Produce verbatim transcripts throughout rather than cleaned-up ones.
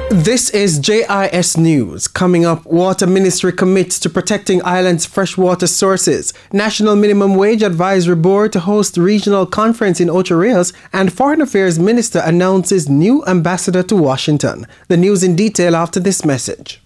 This is J I S News. Coming up, Water Ministry commits to protecting islands' freshwater sources. National Minimum Wage Advisory Board to host regional conference in Ocho Rios, and Foreign Affairs Minister announces new ambassador to Washington. The news in detail after this message.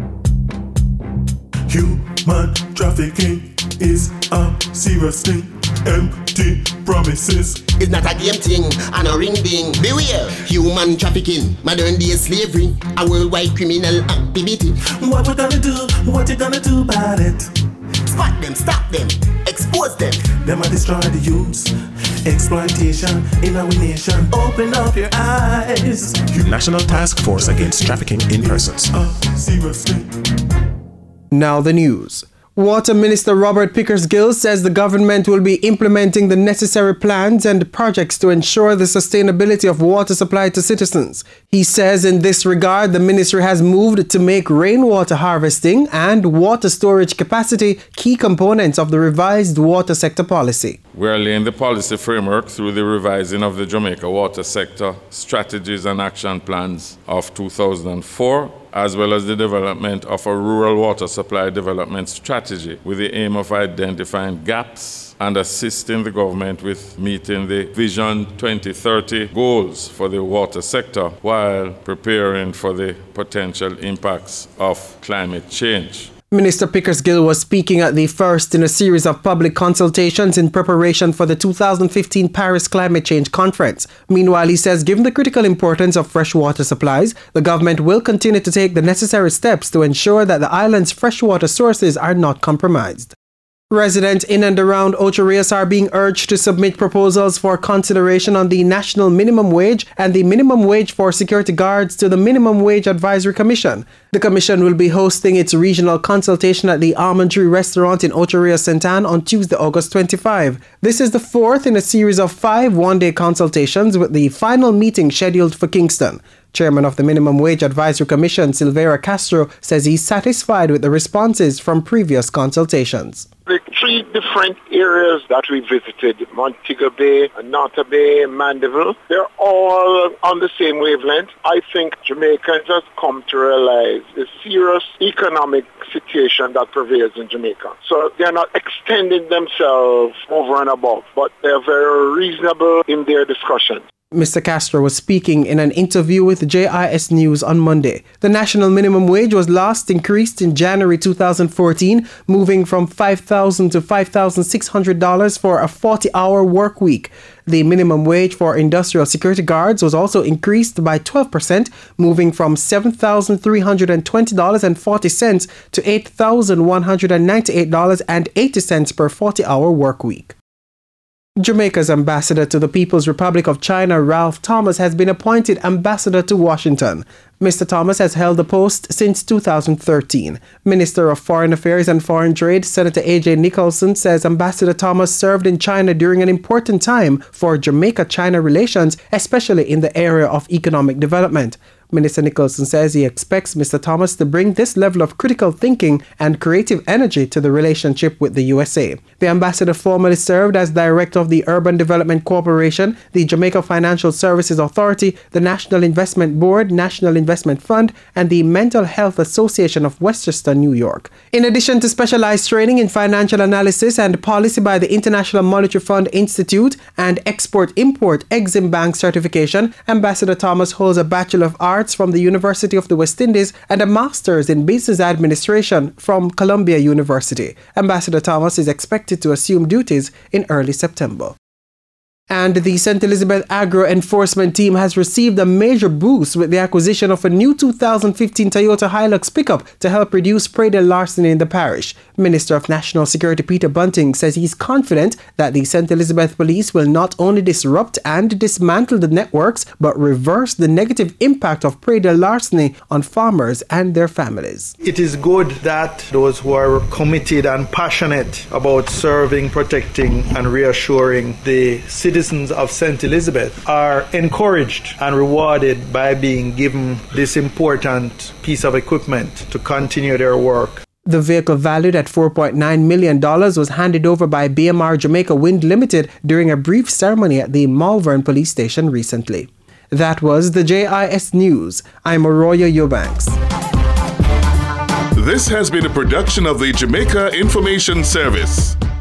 Human trafficking is a serious thing. Empty promises. It's not a game thing and a ring ding. Beware, human trafficking, modern day slavery, a worldwide criminal activity. What we gonna do? What you gonna do about it? Spot them, stop them, expose them. Them a destroy the youths. Exploitation in our nation. Open up your eyes. National Task Force Against Trafficking in Persons. A serious thing. Now the news. Water Minister Robert Pickersgill says the government will be implementing the necessary plans and projects to ensure the sustainability of water supply to citizens. He says in this regard, the ministry has moved to make rainwater harvesting and water storage capacity key components of the revised water sector policy. We are laying the policy framework through the revising of the Jamaica Water Sector Strategies and Action Plans of two thousand four, as well as the development of a rural water supply development strategy with the aim of identifying gaps and assisting the government with meeting the Vision twenty thirty goals for the water sector while preparing for the potential impacts of climate change. Minister Pickersgill was speaking at the first in a series of public consultations in preparation for the two thousand fifteen Paris Climate Change Conference. Meanwhile, he says given the critical importance of fresh water supplies, the government will continue to take the necessary steps to ensure that the island's freshwater sources are not compromised. Residents in and around Ocho Rios are being urged to submit proposals for consideration on the national minimum wage and the minimum wage for security guards to the Minimum Wage Advisory Commission. The commission will be hosting its regional consultation at the Almond Tree Restaurant in Ocho Rios, Saint Anne on Tuesday, August twenty-fifth. This is the fourth in a series of five one-day consultations, with the final meeting scheduled for Kingston. Chairman of the Minimum Wage Advisory Commission, Silvera Castro, says he's satisfied with the responses from previous consultations. The three different areas that we visited, Montego Bay, Nota Bay, Mandeville, they're all on the same wavelength. I think Jamaicans have come to realize the serious economic situation that prevails in Jamaica. So they're not extending themselves over and above, but they're very reasonable in their discussions. Mister Castro was speaking in an interview with J I S News on Monday. The national minimum wage was last increased in January two thousand fourteen, moving from five thousand dollars to five thousand six hundred dollars for a forty-hour work week. The minimum wage for industrial security guards was also increased by twelve percent, moving from seven thousand three hundred twenty dollars and forty cents to eight thousand one hundred ninety-eight dollars and eighty cents per forty-hour work week. Jamaica's ambassador to the People's Republic of China, Ralph Thomas, has been appointed ambassador to Washington. Mister Thomas has held the post since two thousand thirteen. Minister of Foreign Affairs and Foreign Trade, Senator A J Nicholson, says Ambassador Thomas served in China during an important time for Jamaica-China relations, especially in the area of economic development. Minister Nicholson says he expects Mister Thomas to bring this level of critical thinking and creative energy to the relationship with the U S A. The ambassador formerly served as director of the Urban Development Corporation, the Jamaica Financial Services Authority, the National Investment Board, National Investment Fund, and the Mental Health Association of Westchester, New York. In addition to specialized training in financial analysis and policy by the International Monetary Fund Institute and Export-Import Exim Bank certification, Ambassador Thomas holds a Bachelor of Arts from the University of the West Indies and a Master's in Business Administration from Columbia University. Ambassador Thomas is expected to assume duties in early September. And the Saint Elizabeth Agro Enforcement Team has received a major boost with the acquisition of a new two thousand fifteen Toyota Hilux pickup to help reduce Praedel larceny in the parish. Minister of National Security Peter Bunting says he's confident that the Saint Elizabeth Police will not only disrupt and dismantle the networks, but reverse the negative impact of Praedel larceny on farmers and their families. It is good that those who are committed and passionate about serving, protecting, and reassuring the citizens citizens of Saint Elizabeth are encouraged and rewarded by being given this important piece of equipment to continue their work. The vehicle, valued at four point nine million dollars, was handed over by B M R Jamaica Wind Limited during a brief ceremony at the Malvern Police Station recently. That was the J I S News. I'm Arroyo Eubanks. This has been a production of the Jamaica Information Service.